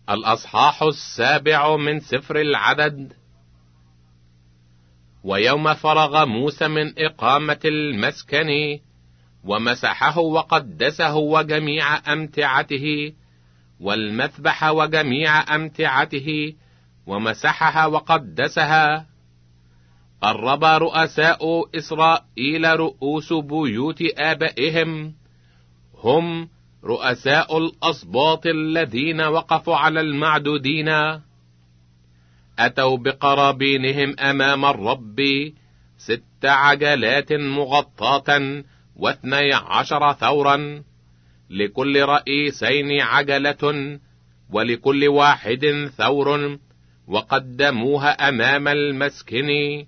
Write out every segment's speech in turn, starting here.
الأصحاح 7 من سفر العدد. ويوم فرغ موسى من إقامة المسكن ومسحه وقدسه وجميع أمتعته والمذبح وجميع أمتعته ومسحها وقدسها، قرب رؤساء إسرائيل رؤوس بيوت آبائهم، هم رؤساء الأسباط الذين وقفوا على المعدودين، أتوا بقرابينهم أمام الرب 6 عجلات مغطاة و12 ثورا، لكل رئيسين عجلة ولكل واحد ثور، وقدموها أمام المسكن.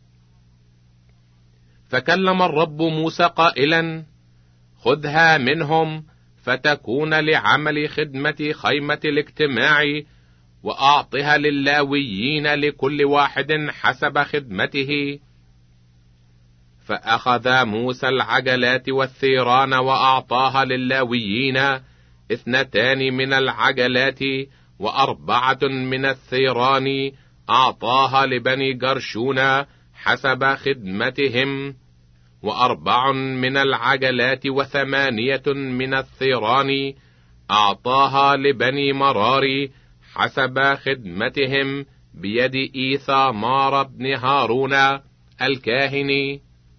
فكلم الرب موسى قائلا: خذها منهم فتكون لعمل خدمة خيمة الاجتماع، وأعطها للاويين لكل واحد حسب خدمته. فأخذ موسى العجلات والثيران وأعطاها للاويين 2 من العجلات و4 من الثيران أعطاها لبني جرشون حسب خدمتهم، و4 من العجلات و8 من الثيران أعطاها لبني مراري حسب خدمتهم بيد إيثامار بن هارون الكاهن.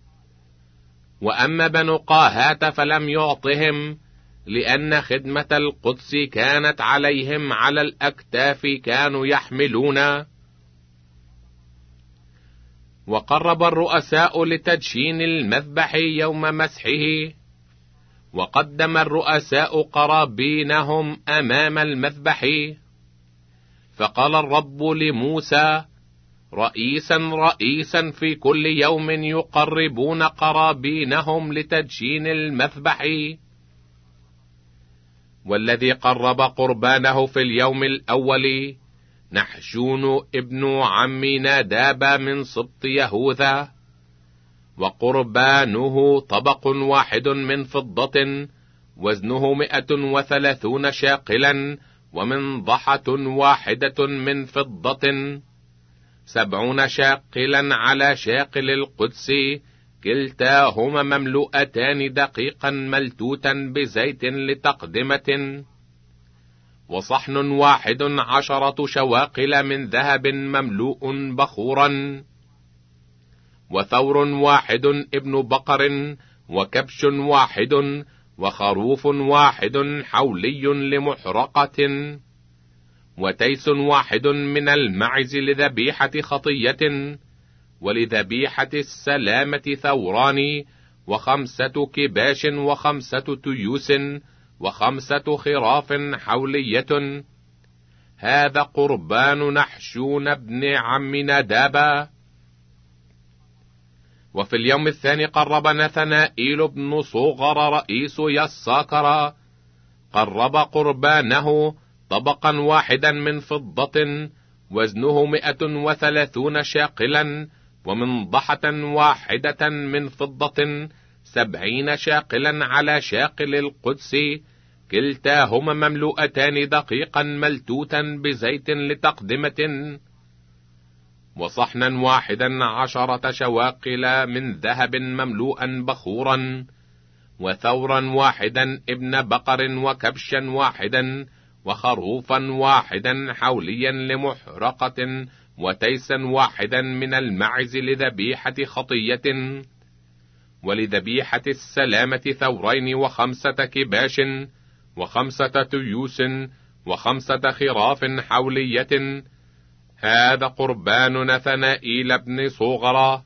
وأما بنو قاهات فلم يعطهم، لأن خدمة القدس كانت عليهم على الأكتاف، كانوا يحملون. وقرب الرؤساء لتدشين المذبح يوم مسحه، وقدم الرؤساء قرابينهم أمام المذبح. فقال الرب لموسى: رئيسا رئيسا في كل يوم يقربون قرابينهم لتدشين المذبح. والذي قرب قربانه في اليوم الأول نحشون ابن عم ناداب من سبط يهوذا، وقربانه طبق واحد من فضة وزنه 130 شاقلا، ومنضحة واحدة من فضة 70 شاقلا على شاقل القدس، كلتاهما مملوءتان دقيقا ملتوتا بزيت لتقدمة. وصحن 11 شواقل من ذهب مملوء بخورا، وثور واحد ابن بقر، وكبش واحد، وخروف واحد حولي لمحرقة، وتيس واحد من المعز لذبيحة خطية، ولذبيحة السلامة ثوران، 5 كباش، 5 تيوس، 5 خراف حولية. هذا قربان نحشون ابن عم نادابا. وفي اليوم الثاني قرب نثنائيل بن صغر رئيس يساكر، قرب قربانه طبقا واحدا من فضة وزنه 130 شاقلا، ومنضحة واحدة من فضة 70 شاقلا على شاقل القدس، كلتاهما مملوءتان دقيقا ملتوتا بزيت لتقدمة. وصحنا 11 شواقل من ذهب مملوءا بخورا، وثورا واحدا ابن بقر، وكبشا واحدا، وخروفا واحدا حوليا لمحرقة، وتيسا واحدا من المعز لذبيحة خطية، ولذبيحة السلامة ثورين، 5 كباش، 5 تيوس، 5 خراف حولية. هذا قربان نثنائيل بن صغرى.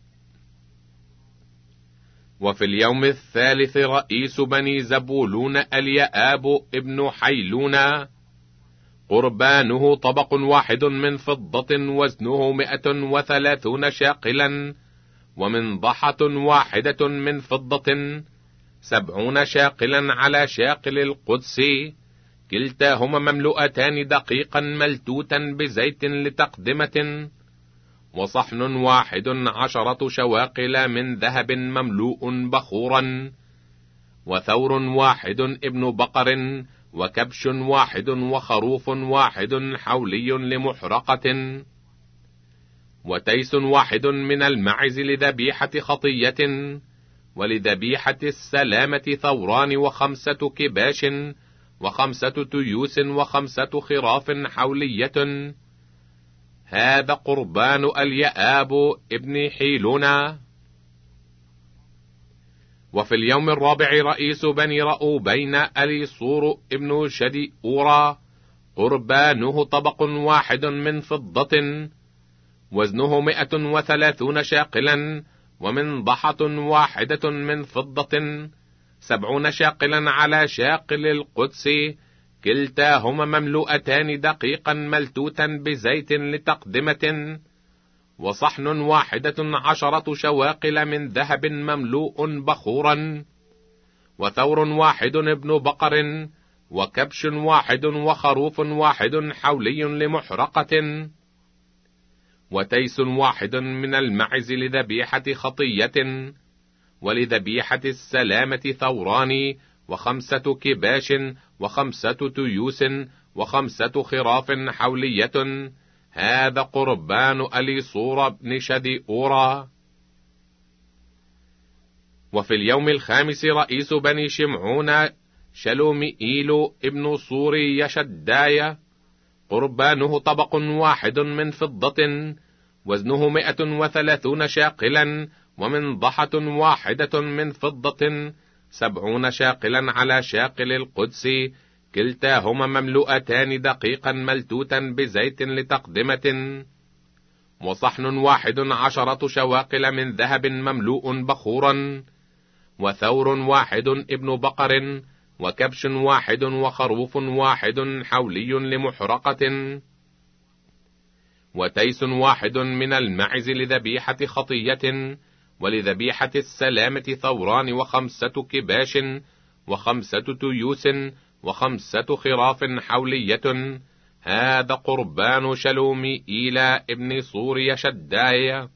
وفي اليوم الثالث رئيس بني زبولون اليآب ابن حيلون، قربانه طبق واحد من فضة وزنه 130 شاقلا، ومنضحة واحدة من فضة 70 شاقلا على شاقل القدس، كلتاهما مملوءتان دقيقا ملتوتا بزيت لتقدمة. وصحن 11 شواقل من ذهب مملوء بخورا، وثور واحد ابن بقر، وكبش واحد وخروف واحد حولي لمحرقة، وتيس واحد من المعز لذبيحة خطية، ولذبيحة السلامة ثوران 5 كباش 5 تيوس 5 خراف حولية. هذا قربان اليآب ابن حيلونا. وفي اليوم الرابع رئيس بني رؤوبين أليصور ابن شدي أورا، قربانه طبق واحد من فضة، وزنه 130 شاقلا، ومنضحة واحدة من فضة 70 شاقلا على شاقل القدس، كلتاهما مملوءتان دقيقا ملتوتا بزيت لتقدمة، وصحن 11 شواقل من ذهب مملوء بخورا، وثور واحد ابن بقر، وكبش واحد وخروف واحد حولي لمحرقة، وتيس واحد من المعز لذبيحة خطية، ولذبيحة السلامة ثوران 5 كباش 5 تيوس 5 خراف حولية. هذا قربان أليصور بن شدي أورا. وفي اليوم الخامس رئيس بني شمعون شلومئيل ابن صوري يشدايا، قربانه طبق واحد من فضة، وزنه 130 شاقلا، ومنضحة واحدة من فضة 70 شاقلا على شاقل القدس، كلتاهما مملوءتان دقيقا ملتوتا بزيت لتقدمة، وصحن 11 شواقل من ذهب مملوء بخورا، وثور واحد ابن بقر، وكبش واحد وخروف واحد حولي لمحرقة، وتيس واحد من المعز لذبيحة خطية، ولذبيحة السلامة ثوران 5 كباش 5 تيوس 5 خراف حولية. هذا قربان شلومئيل ابن صوري شدايا.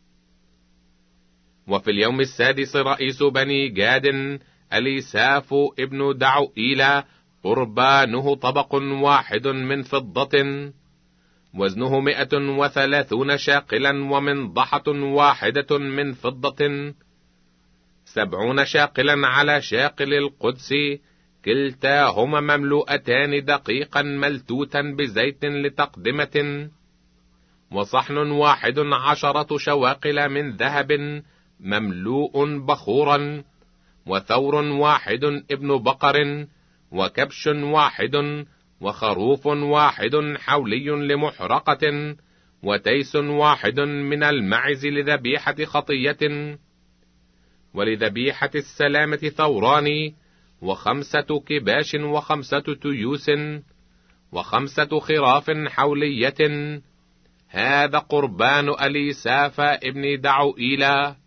وفي اليوم السادس رئيس بني جاد أليساف ابن دعوئيل، قربانه طبق واحد من فضة، وزنه 130 شاقلا، ومنضحة واحدة من فضة 70 شاقلا على شاقل القدس، كلتاهما مملوءتان دقيقا ملتوتا بزيت لتقدمة، وصحن 11 شواقل من ذهب مملوء بخورا، وثور واحد ابن بقر، وكبش واحد وخروف واحد حولي لمحرقة، وتيس واحد من المعز لذبيحة خطية، ولذبيحة السلامة ثوران 5 كباش 5 تيوس 5 خراف حولية. هذا قربان أليساف ابن دعوئيل.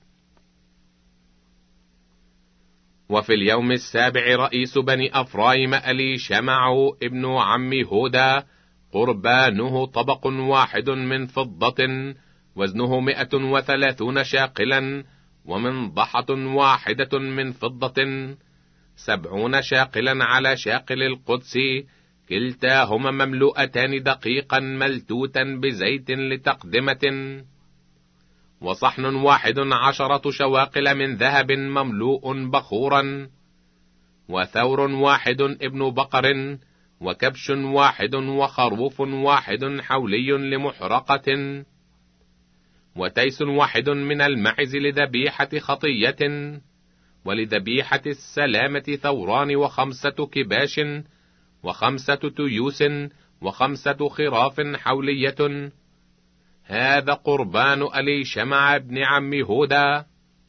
وفي اليوم السابع رئيس بني أفرايم أليشمع ابن عم هودا، قربانه طبق واحد من فضة، وزنه 130 شاقلا، ومنضحة واحدة من فضة 70 شاقلا على شاقل القدس، كلتاهما مملوءتان دقيقا ملتوتا بزيت لتقدمة، وصحن 11 شواقل من ذهب مملوء بخورا، وثور واحد ابن بقر، وكبش واحد وخروف واحد حولي لمحرقة، وتيس واحد من المعز لذبيحة خطية، ولذبيحة السلامة ثوران 5 كباش 5 تيوس 5 خراف حولية. هذا قربان أليشمع ابن عم هودا.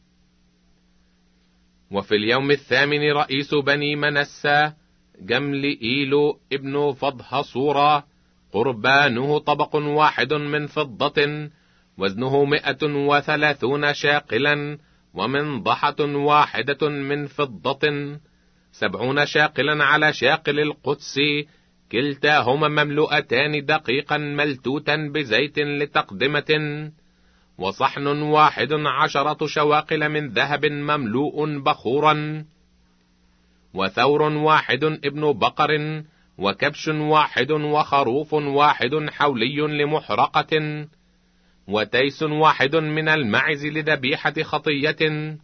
وفي اليوم الثامن رئيس بني منسى جملئيل ابن فضحصورا، قربانه طبق واحد من فضة، وزنه 130 شاقلا، ومنضحة واحدة من فضة 70 شاقلا على شاقل القدس، كلتاهما مملوءتان دقيقا ملتوتا بزيت لتقدمة، وصحن 11 شواقل من ذهب مملوء بخورا، وثور واحد ابن بقر، وكبش واحد، وخروف واحد حولي لمحرقة، وتيس واحد من المعز لذبيحة خطية.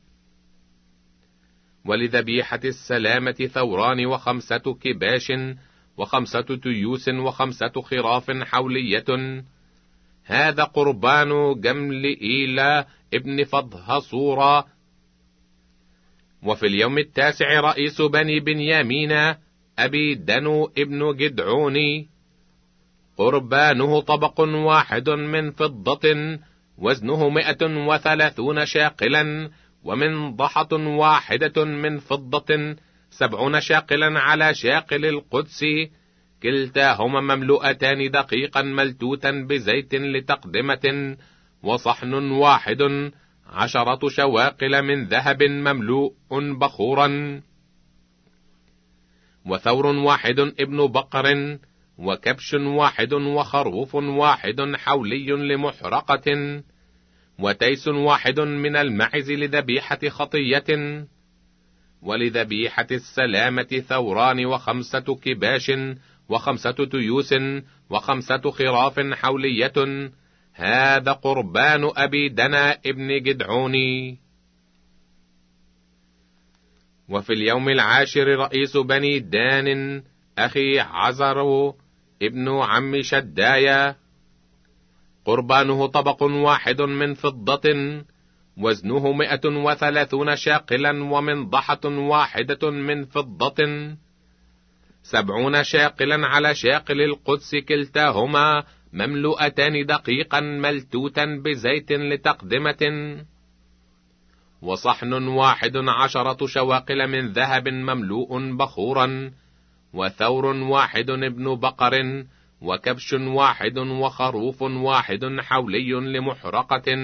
ولذبيحة السلامة ثوران، 5 كباش، 5 تيوس، 5 خراف حولية. هذا قربان جملئيل ابن فضهصورا. وفي اليوم 9 رئيس بني بنيامين أبي دنو ابن جدعوني، قربانه طبق واحد من فضة، وزنه 130 شاقلا، ومنضحة واحدة من فضة 70 شاقلا على شاقل القدس، كلتاهما مملوءتان دقيقا ملتوتا بزيت لتقدمة، وصحن واحد 10 شواقل من ذهب مملوء بخورا. وثور واحد ابن بقر، وكبش واحد، وخروف واحد حولي لمحرقة، وتيس واحد من المعز لذبيحة خطية. ولذبيحة السلامة ثوران، 5 كباش، 5 تيوس، 5 خراف حولية. هذا قربان أبي دنا ابن جدعوني. وفي اليوم 10 رئيس بني دان أخي عزر ابن عم شدايا، قربانه طبق واحد من فضة، وزنه 130 شاقلا، ومنضحة واحدة من فضة 70 شاقلا على شاقل القدس، كلتاهما مملوءتان دقيقا ملتوتا بزيت لتقدمة. وصحن واحد 10 شواقل من ذهب مملوء بخورا. وثور واحد ابن بقر، وكبش واحد، وخروف واحد حولي لمحرقة،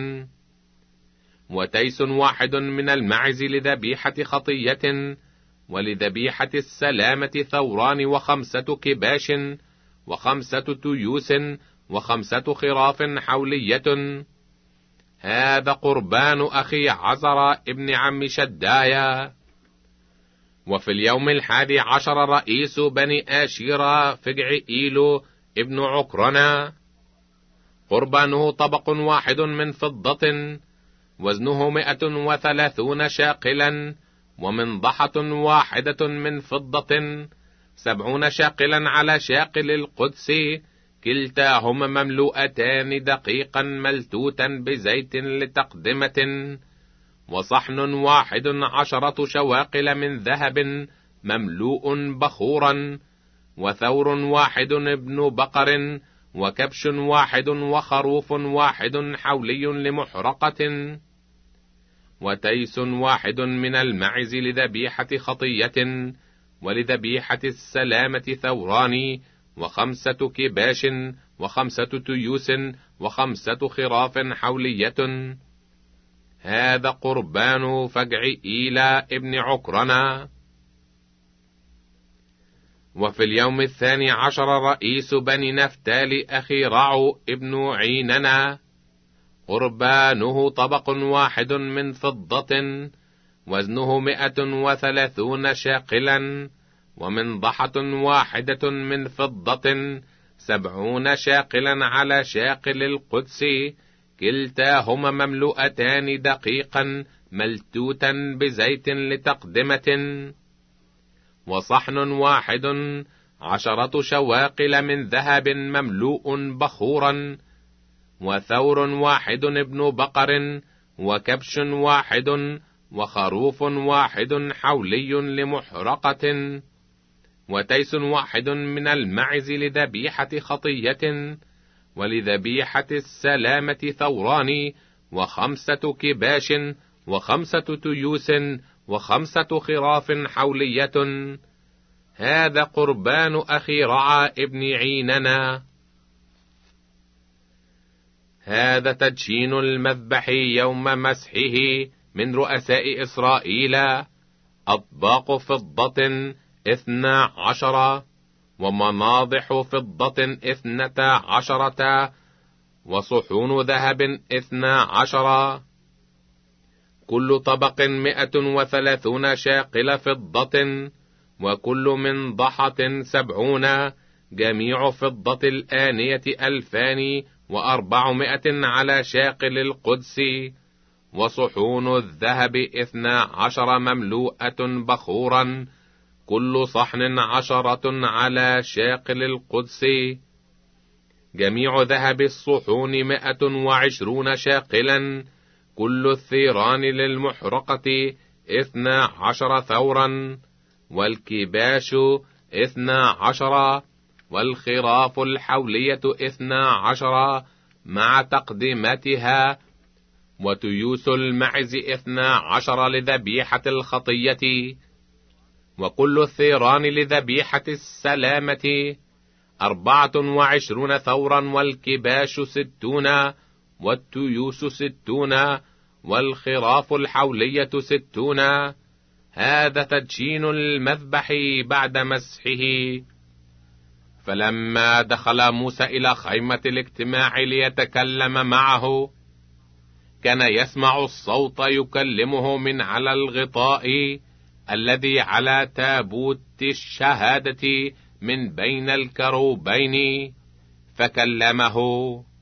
وتيس واحد من المعز لذبيحة خطية. ولذبيحة السلامة ثوران، 5 كباش، 5 تيوس، 5 خراف حولية. هذا قربان أخي عزر ابن عم شدايا. وفي اليوم 11 رئيس بني آشيرا فجعئيل ابن عكرنا، قربانه طبق واحد من فضة، وزنه 130 شاقلا، ومنضحة واحدة من فضة 70 شاقلا على شاقل القدس، كلتاهما مملوءتان دقيقا ملتوتا بزيت لتقدمة. وصحن واحد 10 شواقل من ذهب مملوء بخورا. وثور واحد ابن بقر، وكبش واحد، وخروف واحد حولي لمحرقة، وتيس واحد من المعز لذبيحة خطية. ولذبيحة السلامة ثوران، 5 كباش، 5 تيوس، 5 خراف حولية. هذا قربان فجعئيل ابن عكرنا. وفي اليوم 12 رئيس بني نفتال أخي رعو ابن عيننا، قربانه طبق واحد من فضة، وزنه 130 شاقلا، ومنضحة واحدة من فضة 70 شاقلا على شاقل القدس، كلتاهما مملوءتان دقيقا ملتوتا بزيت لتقدمة. وصحن واحد 10 شواقل من ذهب مملوء بخورا. وثور واحد ابن بقر، وكبش واحد، وخروف واحد حولي لمحرقة، وتيس واحد من المعز لذبيحة خطية. ولذبيحة السلامة ثوران، 5 كباش، 5 تيوس، 5 خراف حولية. هذا قربان أخي رعى ابن عيننا. هذا تدشين المذبح يوم مسحه من رؤساء إسرائيل، أطباق فضة 12، ومناضح فضة 12، وصحون ذهب 12، كل طبق 130 شاقل فضة، وكل منضحة 70، جميع فضة الآنية 2400 على شاقل القدس، وصحون الذهب 12 مملوءة بخورا، كل صحن 10 على شاقل القدس. جميع ذهب الصحون 120 شاقلا، كل الثيران للمحرقة 12 ثورا، والكباش 12، والخراف الحولية 12 مع تقدمتها، وتيوس المعز 12 لذبيحة الخطية، وكل الثيران لذبيحة السلامة 24 ثورا، والكباش 60، والتيوس 60، والخراف الحولية 60. هذا تدشين المذبح بعد مسحه. فلما دخل موسى إلى خيمة الاجتماع ليتكلم معه، كان يسمع الصوت يكلمه من على الغطاء الذي على تابوت الشهادة من بين الكروبين، فكلمه.